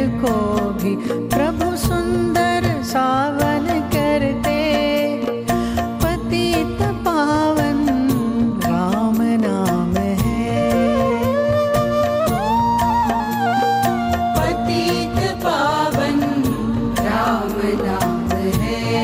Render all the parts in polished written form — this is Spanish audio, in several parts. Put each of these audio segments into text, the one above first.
को भी प्रभु सुंदर सावन करते, पतित पावन राम नाम है, पतित पावन राम नाम है.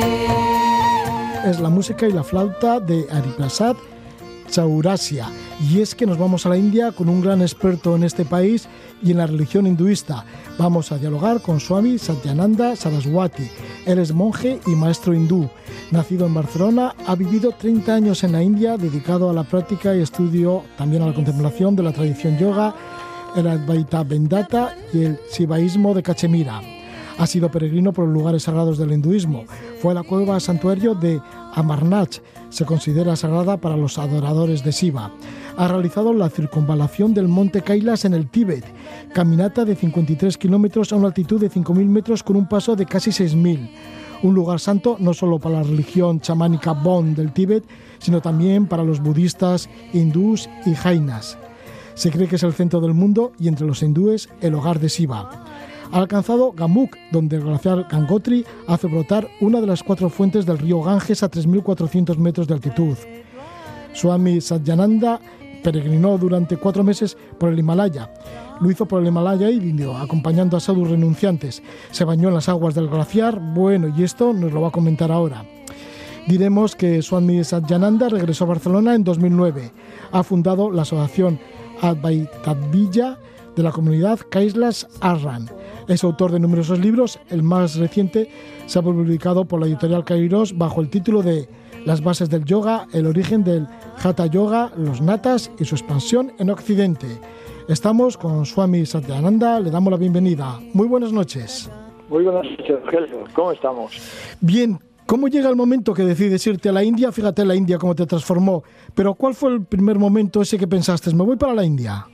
Es la música y la flauta de Hariprasad Chaurasia. Y es que nos vamos a la India con un gran experto en este país y en la religión hinduista. Vamos a dialogar con Swami Satyananda Saraswati. Él es monje y maestro hindú. Nacido en Barcelona, ha vivido 30 años en la India, dedicado a la práctica y estudio, también a la contemplación de la tradición yoga, el Advaita Vedanta y el Sivaísmo de Cachemira. Ha sido peregrino por los lugares sagrados del hinduismo. Fue a la cueva santuario de Amarnath. Se considera sagrada para los adoradores de Shiva. Ha realizado la circunvalación del monte Kailas en el Tíbet, caminata de 53 kilómetros a una altitud de 5.000 metros con un paso de casi 6.000. Un lugar santo no solo para la religión chamánica Bon del Tíbet, sino también para los budistas, hindús y jainas. Se cree que es el centro del mundo y entre los hindúes el hogar de Shiva. Ha alcanzado Gamuk, donde el glaciar Gangotri hace brotar una de las 4 fuentes del río Ganges a 3.400 metros de altitud. Swami Satyananda peregrinó durante 4 meses por el Himalaya. Lo hizo por el Himalaya indio, acompañando a sadhus renunciantes. Se bañó en las aguas del glaciar. Bueno, y esto nos lo va a comentar ahora. Diremos que Swami Satyananda regresó a Barcelona en 2009. Ha fundado la asociación Advaitadvija de la comunidad Kailas Ashram. Es autor de numerosos libros. El más reciente se ha publicado por la editorial Kairos bajo el título de Las bases del yoga, el origen del Hatha Yoga, los natas y su expansión en Occidente. Estamos con Swami Satyananda, le damos la bienvenida. Muy buenas noches. Muy buenas noches, Rogelio. ¿Cómo estamos? Bien. ¿Cómo llega el momento que decides irte a la India? Fíjate la India cómo te transformó. Pero ¿cuál fue el primer momento ese que pensaste? ¿Me voy para la India?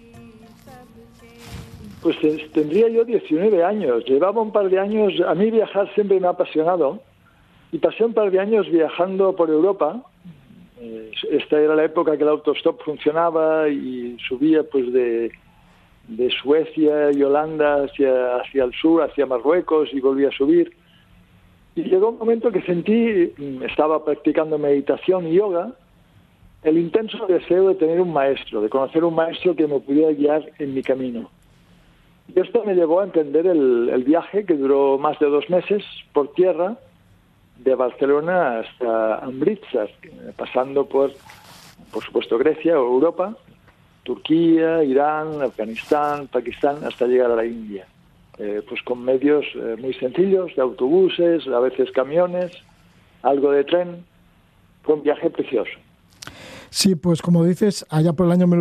Pues tendría yo 19 años. Llevaba un par de años. A mí viajar siempre me ha apasionado. Y pasé un par de años viajando por Europa. Esta era la época que el autostop funcionaba y subía pues de Suecia y Holanda hacia el sur, hacia Marruecos, y volvía a subir. Y llegó un momento que sentí, estaba practicando meditación y yoga, el intenso deseo de tener un maestro, de conocer un maestro que me pudiera guiar en mi camino. Y esto me llevó a emprender el viaje, que duró más de 2 meses, por tierra, de Barcelona hasta Amritsar, pasando por supuesto, Grecia o Europa, Turquía, Irán, Afganistán, Pakistán, hasta llegar a la India. Pues con medios muy sencillos, de autobuses, a veces camiones, algo de tren. Fue un viaje precioso. Sí, pues como dices, allá por el año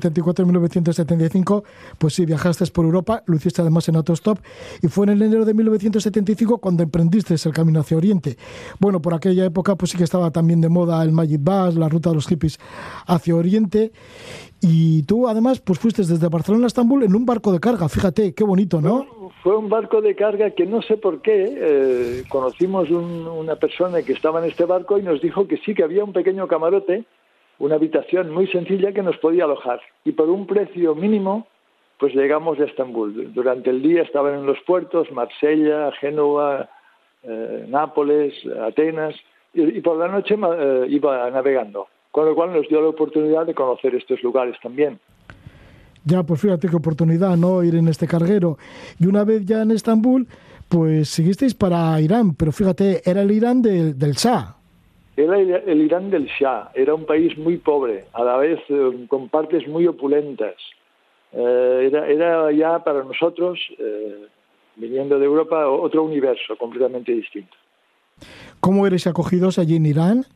1974-1975, pues sí, viajaste por Europa, lo hiciste además en autostop, y fue en el enero de 1975 cuando emprendiste el camino hacia Oriente. Bueno, por aquella época pues sí que estaba también de moda el Magic Bus, la ruta de los hippies hacia Oriente, y tú además pues fuiste desde Barcelona a Estambul en un barco de carga, fíjate, qué bonito, ¿no? Fue un barco de carga que no sé por qué, conocimos una persona que estaba en este barco y nos dijo que sí, que había un pequeño camarote, una habitación muy sencilla que nos podía alojar. Y por un precio mínimo, pues llegamos a Estambul. Durante el día estaban en los puertos, Marsella, Génova, Nápoles, Atenas, y por la noche iba navegando. Con lo cual nos dio la oportunidad de conocer estos lugares también. Ya, pues fíjate qué oportunidad, ¿no? Ir en este carguero. Y una vez ya en Estambul, pues seguisteis para Irán, pero fíjate, era el Irán del Shah. Era el Irán del Shah, era un país muy pobre, a la vez con partes muy opulentas. Era ya para nosotros, viniendo de Europa, otro universo completamente distinto. ¿Cómo eres acogidos allí en Irán?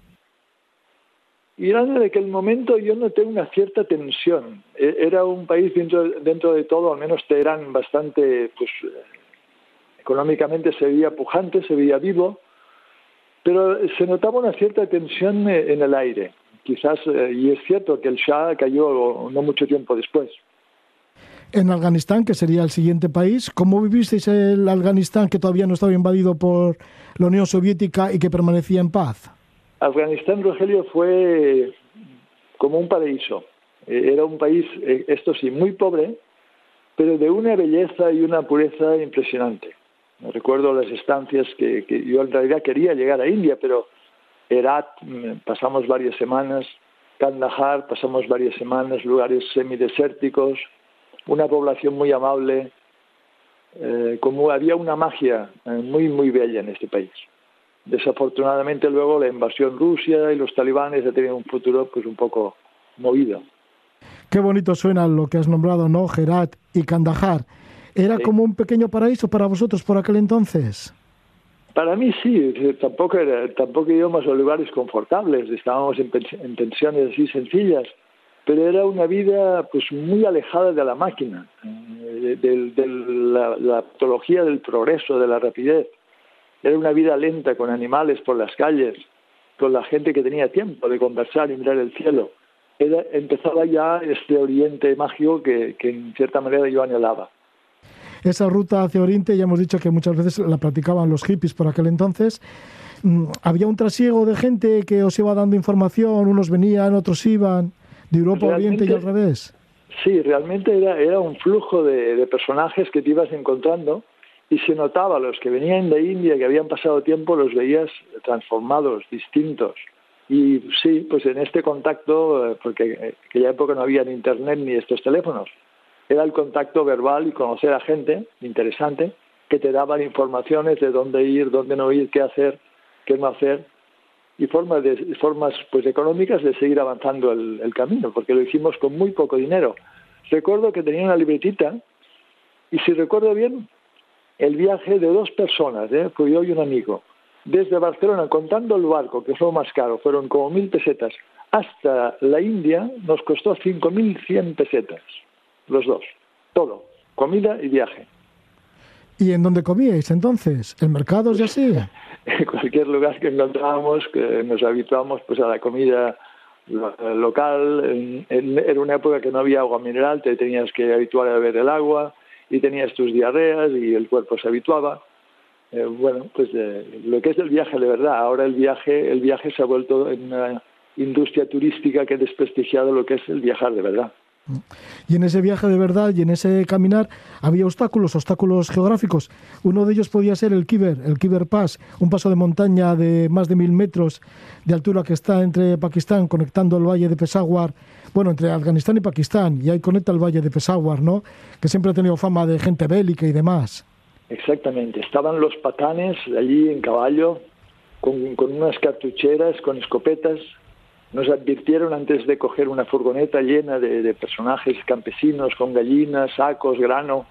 Irán, en aquel momento yo noté una cierta tensión. Era un país dentro de todo, al menos Teherán, bastante, pues económicamente se veía pujante, se veía vivo, pero se notaba una cierta tensión en el aire. Quizás, y es cierto que el Shah cayó no mucho tiempo después. En Afganistán, que sería el siguiente país, ¿cómo vivisteis el Afganistán que todavía no estaba invadido por la Unión Soviética y que permanecía en paz? Afganistán, Rogelio, fue como un paraíso. Era un país, esto sí, muy pobre, pero de una belleza y una pureza impresionante. Recuerdo las estancias que yo en realidad quería llegar a India, pero Herat pasamos varias semanas, Kandahar pasamos varias semanas, lugares semidesérticos, una población muy amable, como había una magia muy, muy bella en este país. Desafortunadamente luego la invasión rusa y los talibanes ha tenido un futuro pues un poco movido. Qué bonito suena lo que has nombrado, ¿no? Herat y Kandahar. ¿Era como un pequeño paraíso para vosotros por aquel entonces? Para mí sí, tampoco íbamos a lugares confortables, estábamos en pensiones así sencillas, pero era una vida pues muy alejada de la máquina, de la patología del progreso, de la rapidez. Era una vida lenta, con animales por las calles, con la gente que tenía tiempo de conversar y mirar el cielo. Empezaba ya este oriente mágico que en cierta manera yo anhelaba. Esa ruta hacia Oriente, ya hemos dicho que muchas veces la practicaban los hippies por aquel entonces. ¿Había un trasiego de gente que os iba dando información? Unos venían, otros iban, de Europa a Oriente y al revés. Sí, realmente era un flujo de personajes que te ibas encontrando y se notaba, los que venían de India, que habían pasado tiempo, los veías transformados, distintos. Y sí, pues en este contacto, porque en aquella época no había ni internet ni estos teléfonos, era el contacto verbal y conocer a gente interesante que te daban informaciones de dónde ir, dónde no ir, qué hacer, qué no hacer, y formas pues económicas de seguir avanzando el camino, porque lo hicimos con muy poco dinero. Recuerdo que tenía una libretita y, si recuerdo bien, el viaje de 2 personas, fui yo y un amigo, desde Barcelona, contando el barco, que fue lo más caro, fueron como 1.000 pesetas, hasta la India nos costó 5.100 pesetas. Los dos, todo, comida y viaje. ¿Y en dónde comíais entonces? ¿En mercados y así? En cualquier lugar que encontrábamos, que nos habituamos pues a la comida local. Era una época que no había agua mineral, te tenías que habituar a beber el agua y tenías tus diarreas y el cuerpo se habituaba. Bueno, pues lo que es el viaje de verdad. Ahora el viaje se ha vuelto en una industria turística que ha desprestigiado lo que es el viajar de verdad. Y en ese viaje de verdad y en ese caminar había obstáculos geográficos. Uno de ellos podía ser el Khyber Pass, un paso de montaña de más de 1.000 metros de altura que está entre Pakistán, conectando el valle de Peshawar, bueno, entre Afganistán y Pakistán, y ahí conecta el valle de Peshawar, ¿no? Que siempre ha tenido fama de gente bélica y demás. Exactamente, estaban los patanes allí en caballo, con unas cartucheras, con escopetas. Nos advirtieron antes de coger una furgoneta llena de personajes campesinos con gallinas, sacos, grano,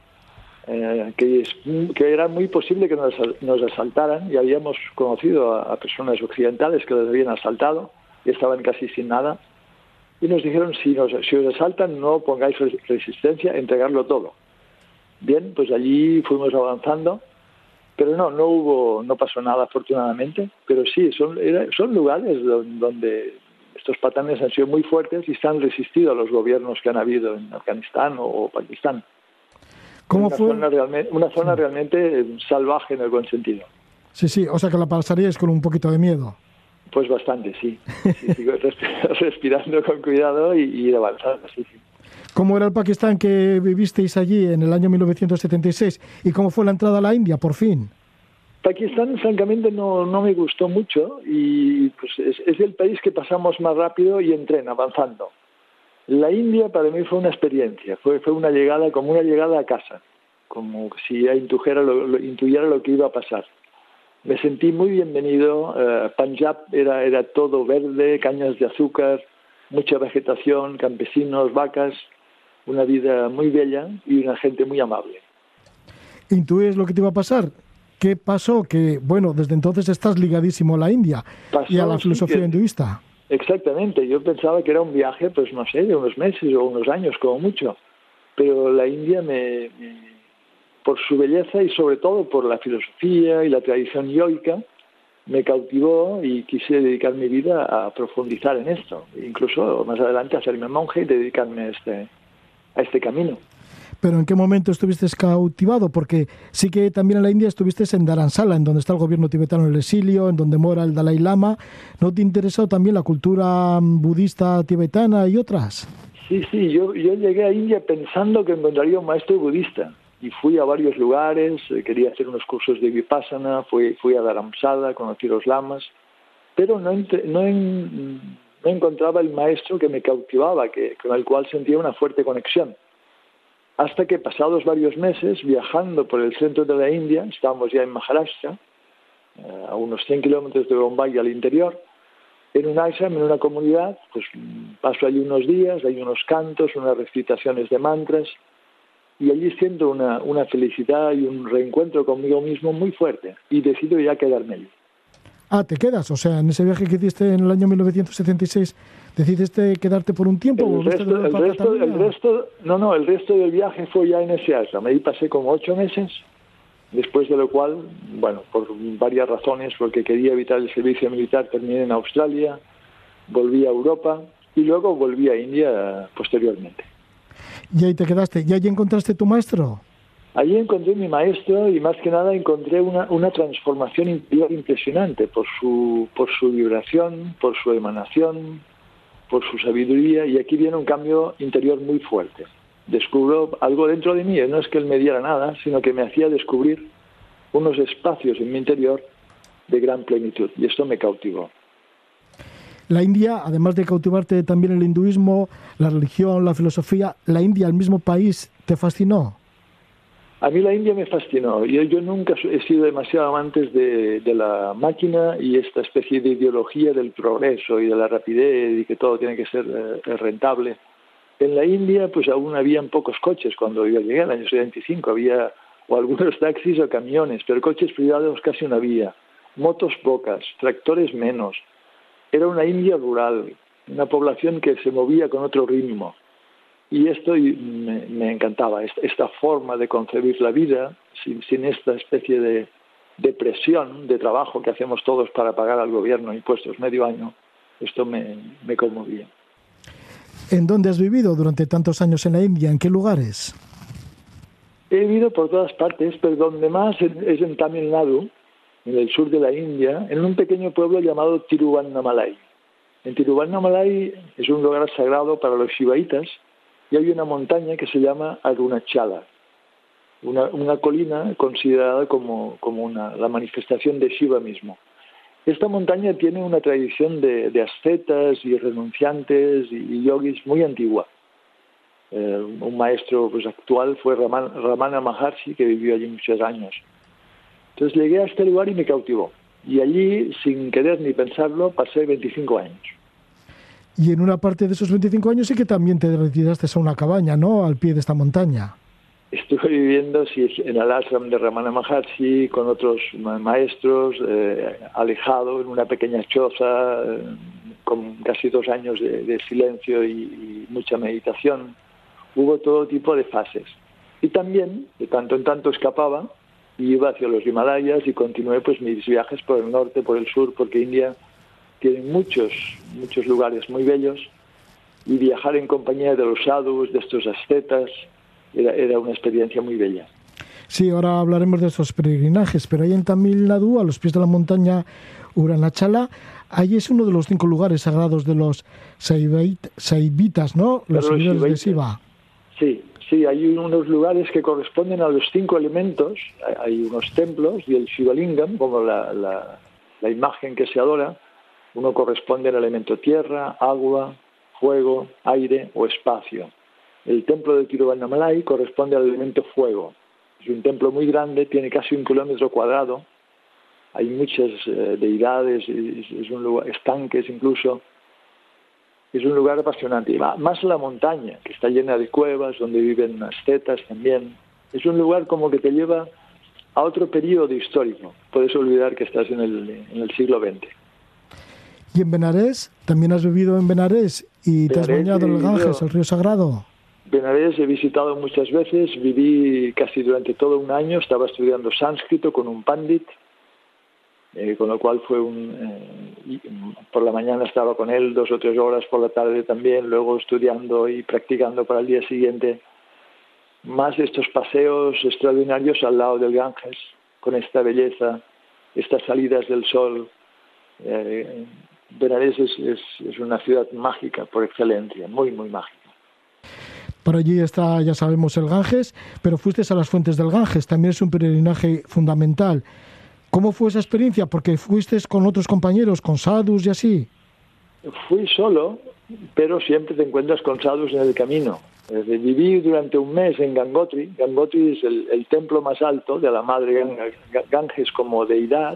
que era muy posible que nos asaltaran, y habíamos conocido a personas occidentales que los habían asaltado y estaban casi sin nada. Y nos dijeron, si os asaltan, no pongáis resistencia, entregarlo todo. Bien, pues allí fuimos avanzando, pero no pasó nada afortunadamente, pero sí, son lugares donde estos patanes han sido muy fuertes y se han resistido a los gobiernos que han habido en Afganistán o Pakistán. ¿Cómo fue? Una zona realmente salvaje en el buen sentido. Sí, o sea que la pasaríais con un poquito de miedo. Pues bastante, sí. Respirando con cuidado y ir avanzando, sí. ¿Cómo era el Pakistán que vivisteis allí en el año 1976? ¿Y cómo fue la entrada a la India, por fin? Pakistán, francamente, no me gustó mucho, y pues es el país que pasamos más rápido y en tren, avanzando. La India para mí fue una experiencia, fue una llegada, como una llegada a casa, como si intuyera lo que iba a pasar. Me sentí muy bienvenido. Punjab era todo verde, cañas de azúcar, mucha vegetación, campesinos, vacas, una vida muy bella y una gente muy amable. ¿Intuyes lo que te iba a pasar? ¿Qué pasó? Que, bueno, desde entonces estás ligadísimo a la India y a la filosofía hinduista. Exactamente. Yo pensaba que era un viaje, pues no sé, de unos meses o unos años como mucho. Pero la India por su belleza y sobre todo por la filosofía y la tradición yoica, me cautivó y quise dedicar mi vida a profundizar en esto. Incluso más adelante hacerme monje y dedicarme a este camino. ¿Pero en qué momento estuviste cautivado? Porque sí que también en la India estuviste en Dharamsala, en donde está el gobierno tibetano en el exilio, en donde mora el Dalai Lama. ¿No te interesó también la cultura budista tibetana y otras? Sí, sí, yo llegué a India pensando que encontraría un maestro budista y fui a varios lugares, quería hacer unos cursos de Vipassana, fui a Dharamsala, conocí los lamas, pero no encontraba el maestro que me cautivaba, con el cual sentía una fuerte conexión. Hasta que pasados varios meses, viajando por el centro de la India, estábamos ya en Maharashtra, a unos 100 kilómetros de Bombay al interior, en un ashram, en una comunidad, pues paso allí unos días, hay unos cantos, unas recitaciones de mantras, y allí siento una felicidad y un reencuentro conmigo mismo muy fuerte, y decido ya quedarme allí. Ah, ¿te quedas? O sea, en ese viaje que hiciste en el año 1976, ¿decidiste quedarte por un tiempo? El resto del viaje fue ya en ese ashram. Ahí pasé como 8 meses, después de lo cual, bueno, por varias razones, porque quería evitar el servicio militar, terminé en Australia, volví a Europa y luego volví a India posteriormente. ¿Y ahí te quedaste? ¿Y allí encontraste tu maestro? Allí encontré mi maestro y más que nada encontré una transformación interior impresionante por su vibración, por su emanación, por su sabiduría, y aquí viene un cambio interior muy fuerte. Descubro algo dentro de mí, no es que él me diera nada, sino que me hacía descubrir unos espacios en mi interior de gran plenitud, y esto me cautivó. La India, además de cautivarte también el hinduismo, la religión, la filosofía, ¿la India, el mismo país, te fascinó? A mí la India me fascinó. Yo nunca he sido demasiado amante de la máquina y esta especie de ideología del progreso y de la rapidez y que todo tiene que ser rentable. En la India pues aún habían pocos coches cuando yo llegué, en el año 75, había o algunos taxis o camiones, pero coches privados casi no había, motos pocas, tractores menos. Era una India rural, una población que se movía con otro ritmo. Y esto me encantaba, esta forma de concebir la vida sin esta especie de presión de trabajo que hacemos todos para pagar al gobierno impuestos medio año. Esto me conmovía. ¿En dónde has vivido durante tantos años en la India? ¿En qué lugares? He vivido por todas partes, pero donde más es en Tamil Nadu, en el sur de la India, en un pequeño pueblo llamado Tiruvannamalai. En Tiruvannamalai es un lugar sagrado para los shivaitas, y hay una montaña que se llama Arunachala, una colina considerada como la manifestación de Shiva mismo. Esta montaña tiene una tradición de ascetas y renunciantes y yogis muy antigua. Un maestro pues, actual fue Ramana Maharshi, que vivió allí muchos años. Entonces llegué a este lugar y me cautivó. Y allí, sin querer ni pensarlo, pasé 25 años. Y en una parte de esos 25 años sí que también te retiraste a una cabaña, ¿no?, al pie de esta montaña. Estuve viviendo en el ashram de Ramana Maharshi, con otros maestros, alejado en una pequeña choza, con casi 2 años de silencio y mucha meditación. Hubo todo tipo de fases. Y también, de tanto en tanto, escapaba y iba hacia los Himalayas y continué pues mis viajes por el norte, por el sur, porque India tiene muchos lugares muy bellos, y viajar en compañía de los sadhus, de estos ascetas, era una experiencia muy bella. Sí, ahora hablaremos de estos peregrinajes, pero ahí en Tamil Nadu, a los pies de la montaña Arunachala, ahí es uno de los 5 lugares sagrados de los Saivitas, ¿no?, los seguidores de Shiva. Sí, hay unos lugares que corresponden a los 5 elementos, hay unos templos, y el Shivalingam, como la imagen que se adora, uno corresponde al elemento tierra, agua, fuego, aire o espacio. El templo de Tiruvannamalai corresponde al elemento fuego. Es un templo muy grande, tiene casi 1 kilómetro cuadrado. Hay muchas deidades, es un lugar, estanques incluso. Es un lugar apasionante. Y más la montaña, que está llena de cuevas, donde viven ascetas también. Es un lugar como que te lleva a otro periodo histórico. Puedes olvidar que estás en el siglo XX. ¿Y en Benarés? ¿También has vivido en Benarés y te has bañado en el Ganges, el río sagrado? Benarés he visitado muchas veces, viví casi durante todo un año, estaba estudiando sánscrito con un pandit, con lo cual fue por la mañana estaba con él 2 o 3 horas, por la tarde también, luego estudiando y practicando para el día siguiente. Más estos paseos extraordinarios al lado del Ganges, con esta belleza, estas salidas del sol. Benarés es una ciudad mágica por excelencia, muy, muy mágica. Por allí está, ya sabemos, el Ganges, pero fuiste a las fuentes del Ganges, también es un peregrinaje fundamental. ¿Cómo fue esa experiencia? Porque fuiste con otros compañeros, con sadhus y así. Fui solo, pero siempre te encuentras con sadhus en el camino. Viví durante un mes en Gangotri. Gangotri es el templo más alto de la madre Ganges como deidad,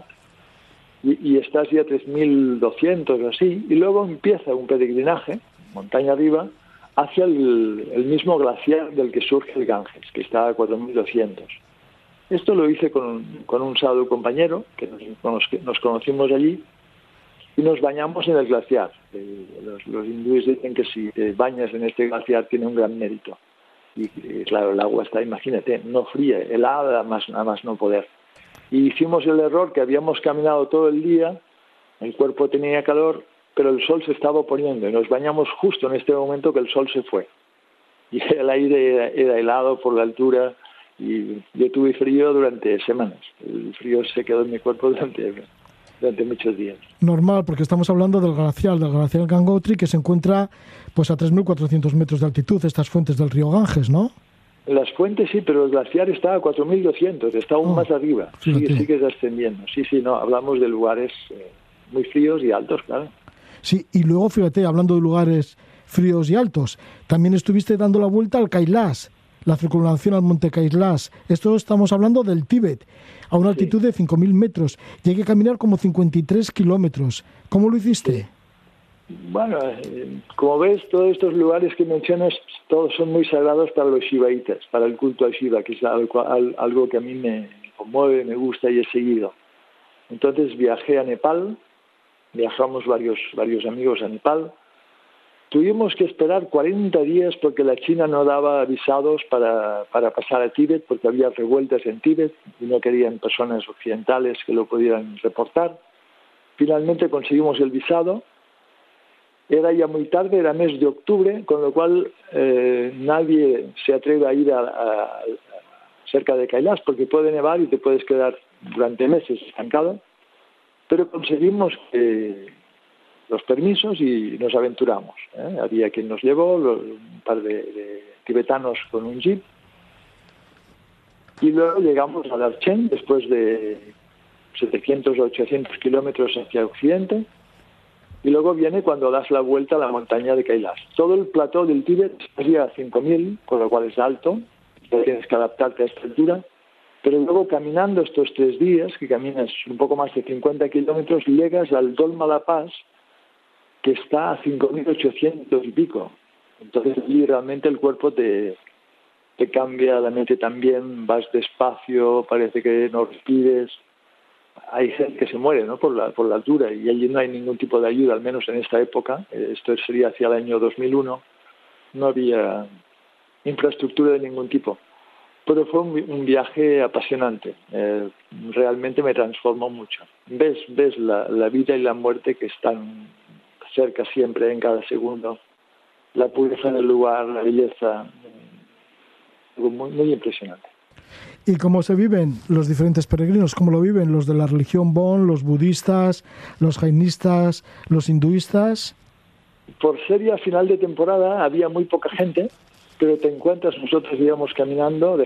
y estás ya a 3.200 o así, y luego empieza un peregrinaje, montaña arriba, hacia el mismo glaciar del que surge el Ganges, que está a 4.200. Esto lo hice con un sadhu compañero, que nos conocimos allí, y nos bañamos en el glaciar. Los hindúes dicen que si te bañas en este glaciar tiene un gran mérito. Y claro, el agua está, imagínate, no fría, helada, a más no poder. Y hicimos el error que habíamos caminado todo el día, el cuerpo tenía calor, pero el sol se estaba poniendo y nos bañamos justo en este momento que el sol se fue. Y el aire era helado por la altura y yo tuve frío durante semanas. El frío se quedó en mi cuerpo durante muchos días. Normal, porque estamos hablando del glaciar Gangotri, que se encuentra pues a 3.400 metros de altitud, estas fuentes del río Ganges, ¿no? Las fuentes sí, pero el glaciar está a 4.200, está aún más arriba, sigue ascendiendo. Sí, no, hablamos de lugares muy fríos y altos, claro. Sí, y luego fíjate, hablando de lugares fríos y altos, también estuviste dando la vuelta al Kailash, la circunvalación al monte Kailash. Esto estamos hablando del Tíbet, a una altitud de 5.000 metros, y hay que caminar como 53 kilómetros. ¿Cómo lo hiciste? Sí. Bueno, como ves, todos estos lugares que mencionas, todos son muy sagrados para los shivaitas, para el culto a Shiva, que es algo que a mí me conmueve, me gusta y he seguido. Entonces viajé a Nepal, viajamos varios amigos a Nepal. Tuvimos que esperar 40 días porque la China no daba visados para pasar a Tíbet, porque había revueltas en Tíbet y no querían personas occidentales que lo pudieran reportar. Finalmente conseguimos el visado. Era ya muy tarde, era mes de octubre, con lo cual nadie se atreve a ir cerca de Kailash porque puede nevar y te puedes quedar durante meses estancado. Pero conseguimos los permisos y nos aventuramos. Había quien nos llevó, un par de tibetanos con un jeep. Y luego llegamos a Darchen después de 700 o 800 kilómetros hacia occidente. Y luego viene cuando das la vuelta a la montaña de Kailash. Todo el plató del Tíbet sería a 5.000, con lo cual es alto, tienes que adaptarte a esta altura, pero luego caminando estos 3 días, que caminas un poco más de 50 kilómetros, llegas al Dolma La Paz, que está a 5.800 y pico. Entonces allí realmente el cuerpo te cambia, la mente también, vas despacio, parece que no respires. Hay gente que se muere, ¿no?, por la altura, y allí no hay ningún tipo de ayuda, al menos en esta época. Esto sería hacia el año 2001. No había infraestructura de ningún tipo. Pero fue un viaje apasionante. Realmente me transformó mucho. Ves la vida y la muerte que están cerca siempre, en cada segundo. La pureza del lugar, la belleza. Algo muy, muy impresionante. ¿Y cómo se viven los diferentes peregrinos? ¿Cómo lo viven los de la religión Bon, los budistas, los jainistas, los hinduistas? Por ser ya final de temporada había muy poca gente, pero te encuentras, nosotros íbamos caminando,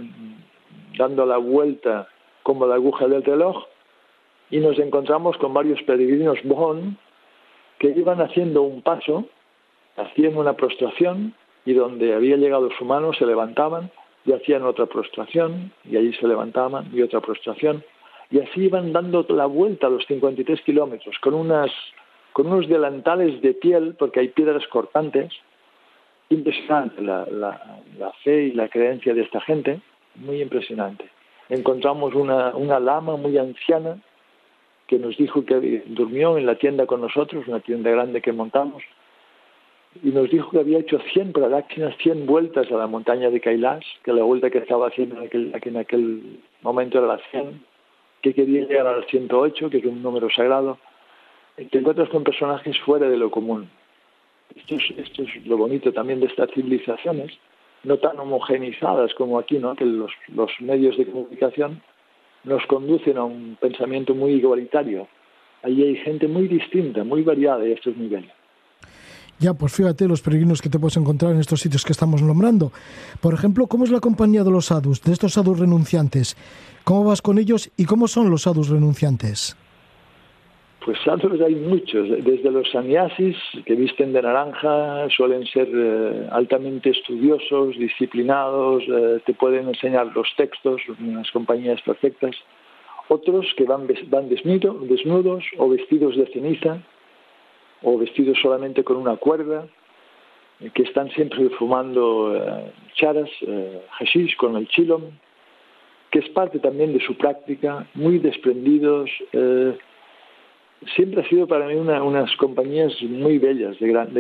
dando la vuelta como la aguja del reloj, y nos encontramos con varios peregrinos Bon que iban haciendo un paso, hacían una prostración, y donde había llegado su mano se levantaban y hacían otra prostración, y allí se levantaban y otra prostración, y así iban dando la vuelta a los 53 kilómetros, con unos delantales de piel, porque hay piedras cortantes. Impresionante la fe y la creencia de esta gente, muy impresionante. Encontramos una lama muy anciana que nos dijo que durmió en la tienda con nosotros, una tienda grande que montamos, y nos dijo que había hecho 100 pradakshinas, 100 vueltas a la montaña de Kailash, que la vuelta que estaba haciendo en aquel momento era la 100, que quería llegar al 108, que es un número sagrado. Te encuentras con personajes fuera de lo común. Esto es lo bonito también de estas civilizaciones, no tan homogenizadas como aquí, ¿no?, que los medios de comunicación nos conducen a un pensamiento muy igualitario. Allí hay gente muy distinta, muy variada, y esto es muy bello. Ya, pues fíjate los peregrinos que te puedes encontrar en estos sitios que estamos nombrando. Por ejemplo, ¿cómo es la compañía de los sadhus, de estos sadhus renunciantes? ¿Cómo vas con ellos y cómo son los sadhus renunciantes? Pues sadhus hay muchos, desde los sannyasis, que visten de naranja, suelen ser altamente estudiosos, disciplinados, te pueden enseñar los textos, unas compañías perfectas. Otros que van desnudos o vestidos de ceniza, o vestidos solamente con una cuerda, que están siempre fumando charas, hashish con el chilom, que es parte también de su práctica, muy desprendidos. Siempre ha sido para mí unas compañías muy bellas,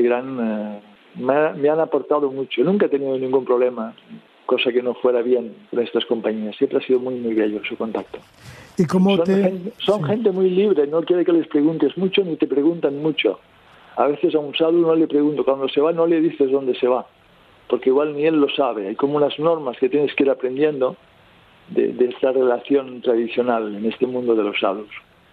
me han aportado mucho. Nunca he tenido ningún problema, cosa que no fuera bien con estas compañías. Siempre ha sido muy, muy bello su contacto. ¿Y cómo son gente muy libre, no quiere que les preguntes mucho ni te preguntan mucho. A veces a un sadhu no le pregunto, cuando se va no le dices dónde se va, porque igual ni él lo sabe. Hay como unas normas que tienes que ir aprendiendo de esta relación tradicional en este mundo de los sadhus.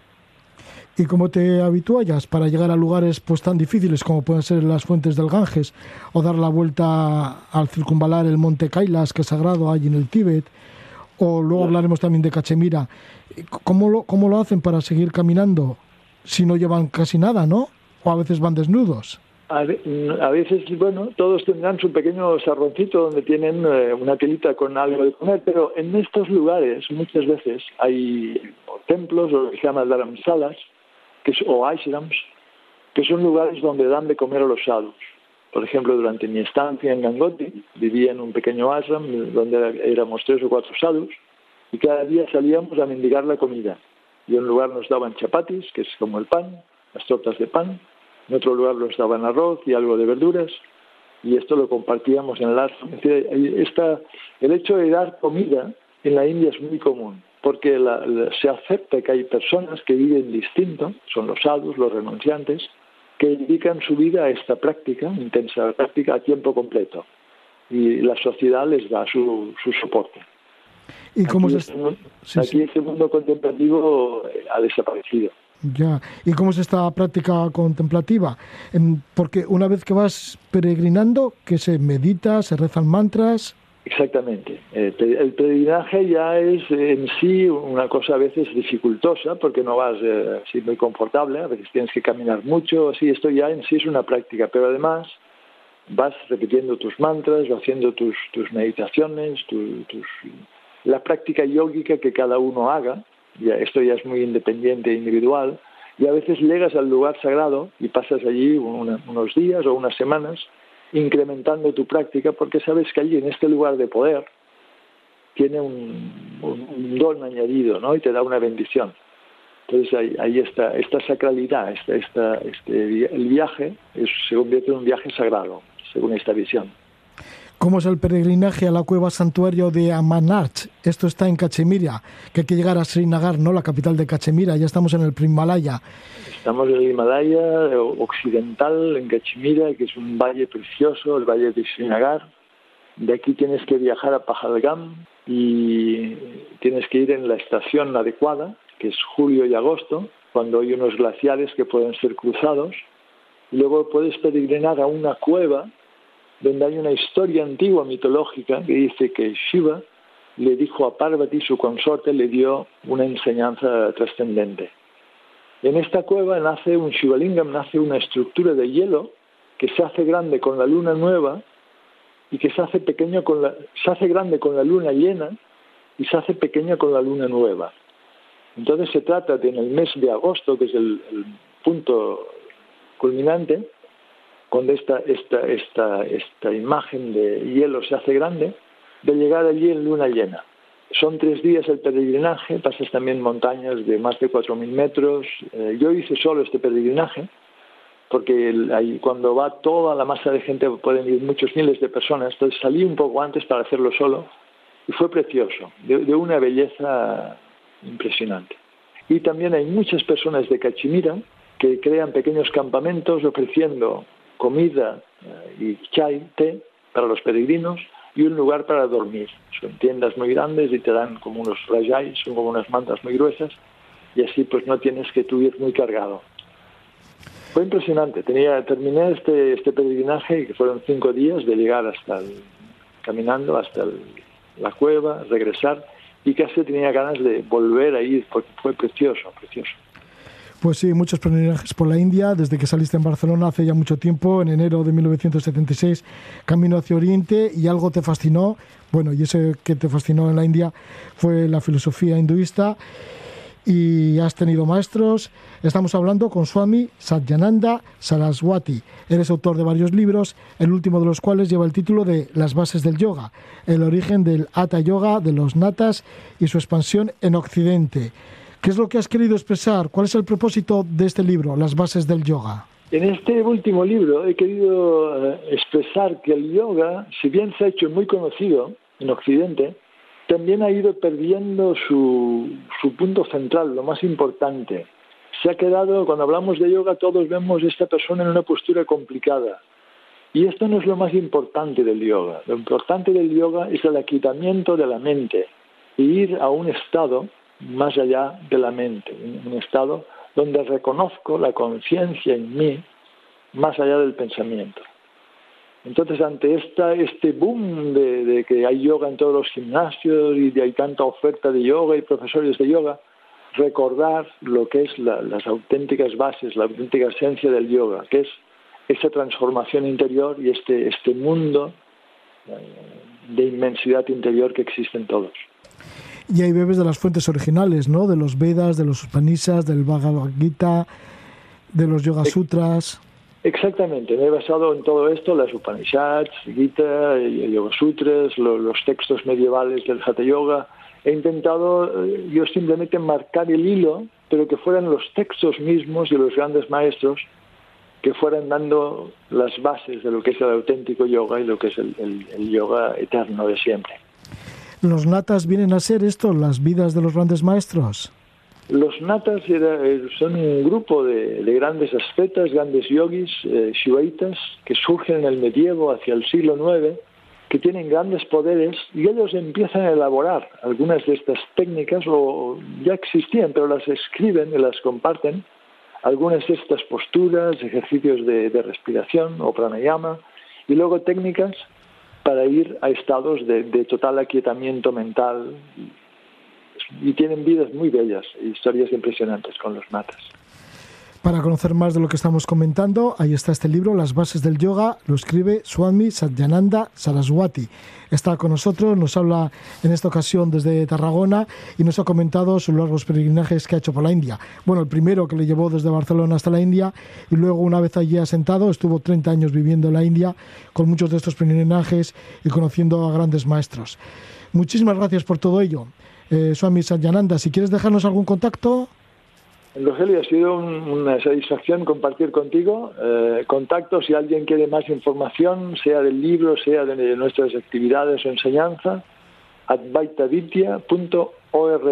¿Y cómo te habituallas para llegar a lugares pues tan difíciles como pueden ser las fuentes del Ganges o dar la vuelta al circunvalar el monte Kailas, que es sagrado allí en el Tíbet? O luego hablaremos también de Cachemira. ¿Cómo lo hacen para seguir caminando si no llevan casi nada, no? O a veces van desnudos. A veces, bueno, todos tendrán su pequeño sarroncito donde tienen una telita con algo de comer, pero en estos lugares muchas veces hay templos, o lo que se llama dharamsalas, o ashrams, que son lugares donde dan de comer a los sadhus. Por ejemplo, durante mi estancia en Gangoti, vivía en un pequeño ashram donde éramos 3 o 4 sadhus, y cada día salíamos a mendigar la comida. Y en un lugar nos daban chapatis, que es como el pan, las tortas de pan. En otro lugar nos daban arroz y algo de verduras, y esto lo compartíamos en el ashram. Es decir, el hecho de dar comida en la India es muy común, porque se acepta que hay personas que viven distinto, son los sadhus, los renunciantes, que dedican su vida a esta práctica, intensa práctica, a tiempo completo. Y la sociedad les da su soporte. ¿Y cómo aquí este mundo contemplativo ha desaparecido. Ya. ¿Y cómo es esta práctica contemplativa? Porque una vez que vas peregrinando, que se medita, se rezan mantras. Exactamente. El peregrinaje ya es en sí una cosa a veces dificultosa, porque no vas así muy confortable, a veces tienes que caminar mucho, así. Esto ya en sí es una práctica, pero además vas repitiendo tus mantras, haciendo tus meditaciones, la práctica yógica que cada uno haga. Esto ya es muy independiente e individual, y a veces llegas al lugar sagrado y pasas allí unos días o unas semanas incrementando tu práctica, porque sabes que allí en este lugar de poder tiene un don añadido, ¿no? Y te da una bendición. Entonces ahí está esta sacralidad, el viaje se convierte en un viaje sagrado, según esta visión. ¿Cómo es el peregrinaje a la cueva santuario de Amarnath? Esto está en Cachemira, que hay que llegar a Srinagar, ¿no? La capital de Cachemira. Ya estamos en el Himalaya. Estamos en el Himalaya occidental, en Cachemira, que es un valle precioso, el valle de Srinagar. De aquí tienes que viajar a Pahalgam y tienes que ir en la estación adecuada, que es julio y agosto, cuando hay unos glaciares que pueden ser cruzados. Y luego puedes peregrinar a una cueva donde hay una historia antigua mitológica que dice que Shiva le dijo a Parvati, su consorte, le dio una enseñanza trascendente. En esta cueva nace un Shivalingam, nace una estructura de hielo que se hace grande con la luna nueva y que se hace grande con la luna llena y se hace pequeña con la luna nueva. Entonces se trata de, en el mes de agosto, que es el punto culminante, cuando esta imagen de hielo se hace grande, de llegar allí en luna llena. Son 3 días el peregrinaje, pasas también montañas de más de 4.000 metros. Yo hice solo este peregrinaje, porque ahí, cuando va toda la masa de gente, pueden ir muchos miles de personas, entonces salí un poco antes para hacerlo solo, y fue precioso, de una belleza impresionante. Y también hay muchas personas de Cachemira que crean pequeños campamentos ofreciendo comida y chai, té, para los peregrinos, y un lugar para dormir. Son tiendas muy grandes y te dan como unos rajais, son como unas mantas muy gruesas, y así pues no tienes que tú ir muy cargado. Fue impresionante. Terminé este peregrinaje, que fueron 5 días, de llegar caminando hasta la cueva, regresar, y casi tenía ganas de volver a ir, porque fue precioso, precioso. Pues sí, muchos peregrinajes por la India, desde que saliste en Barcelona hace ya mucho tiempo, en enero de 1976, camino hacia Oriente, y algo te fascinó. Bueno, y eso que te fascinó en la India fue la filosofía hinduista, y has tenido maestros. Estamos hablando con Swami Satyananda Saraswati. Eres autor de varios libros, el último de los cuales lleva el título de Las bases del yoga, el origen del Hatha Yoga, de los natas y su expansión en Occidente. ¿Qué es lo que has querido expresar? ¿Cuál es el propósito de este libro, Las bases del yoga? En este último libro he querido expresar que el yoga, si bien se ha hecho muy conocido en Occidente, también ha ido perdiendo su punto central, lo más importante. Se ha quedado, cuando hablamos de yoga, todos vemos a esta persona en una postura complicada. Y esto no es lo más importante del yoga. Lo importante del yoga es el aquietamiento de la mente e ir a un estado más allá de la mente, un estado donde reconozco la conciencia en mí más allá del pensamiento. Entonces, ante este boom de que hay yoga en todos los gimnasios y hay tanta oferta de yoga y profesores de yoga, recordar lo que es las auténticas bases, la auténtica esencia del yoga, que es esa transformación interior y este mundo de inmensidad interior que existe en todos. Y ahí bebes de las fuentes originales, ¿no? De los Vedas, de los Upanishads, del Bhagavad Gita, de los Yoga Sutras. Exactamente, me he basado en todo esto, las Upanishads, Gita, Yoga Sutras, los textos medievales del Hatha Yoga. He intentado yo simplemente marcar el hilo, pero que fueran los textos mismos de los grandes maestros que fueran dando las bases de lo que es el auténtico yoga y lo que es el yoga eterno de siempre. ¿Los natas vienen a ser esto, las vidas de los grandes maestros? Los natas son un grupo de grandes ascetas, grandes yogis, shivaitas, que surgen en el medievo hacia el siglo IX, que tienen grandes poderes, y ellos empiezan a elaborar algunas de estas técnicas, o ya existían, pero las escriben y las comparten, algunas de estas posturas, ejercicios de respiración o pranayama, y luego técnicas para ir a estados de total aquietamiento mental, y tienen vidas muy bellas, historias impresionantes con los natas. Para conocer más de lo que estamos comentando, ahí está este libro, Las bases del yoga, lo escribe Swami Satyananda Saraswati. Está con nosotros, nos habla en esta ocasión desde Tarragona y nos ha comentado sus largos peregrinajes que ha hecho por la India. Bueno, el primero que le llevó desde Barcelona hasta la India, y luego, una vez allí asentado, estuvo 30 años viviendo en la India con muchos de estos peregrinajes y conociendo a grandes maestros. Muchísimas gracias por todo ello. Swami Satyananda, si quieres dejarnos algún contacto. Rogelio, ha sido una satisfacción compartir contigo. Contacto si alguien quiere más información, sea del libro, sea de nuestras actividades o enseñanza, advaitavidya.org.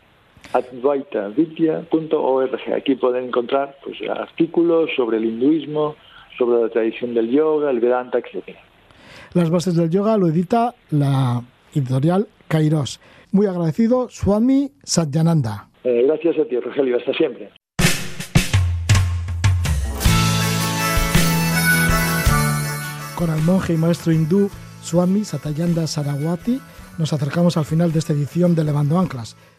advaitavidya.org. Aquí pueden encontrar artículos sobre el hinduismo, sobre la tradición del yoga, el Vedanta, etc. Las bases del yoga lo edita la editorial Kairos. Muy agradecido, Swami Satyananda. Gracias a ti, Rogelio. Hasta siempre. Con el monje y maestro hindú Swami Satyananda Saraswati nos acercamos al final de esta edición de Levando Anclas.